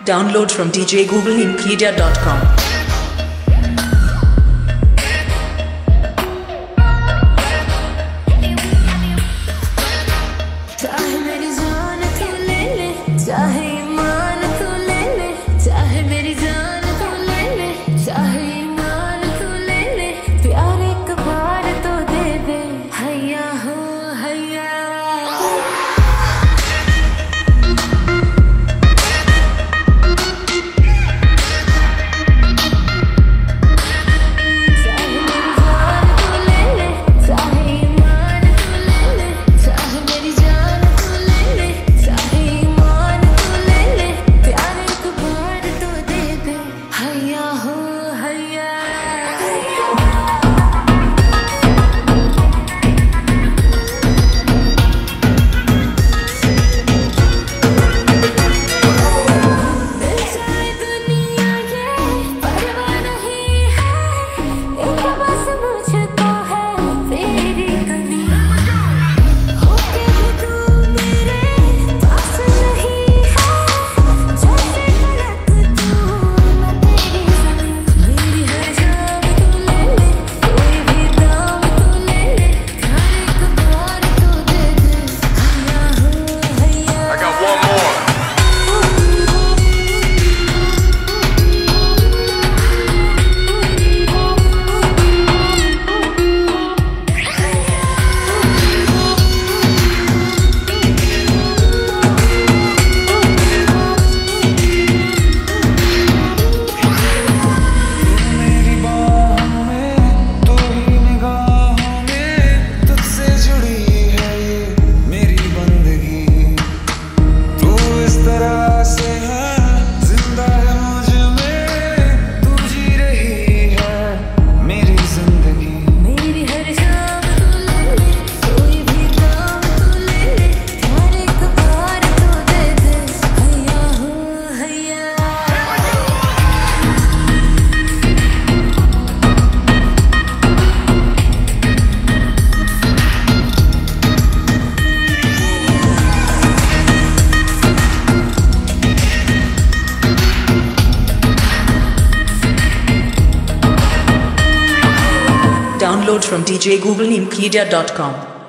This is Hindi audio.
Download from djgooglemedia.com. चाहे मेरी जान तू ले ले, चाहे ईमान तू ले ले, चाहे मेरी जान तू ले ले, चाहे ईमान तू ले ले, प्यार एक बार तो दे दे, हैया हो हैया। Download from djgooglemedia.com.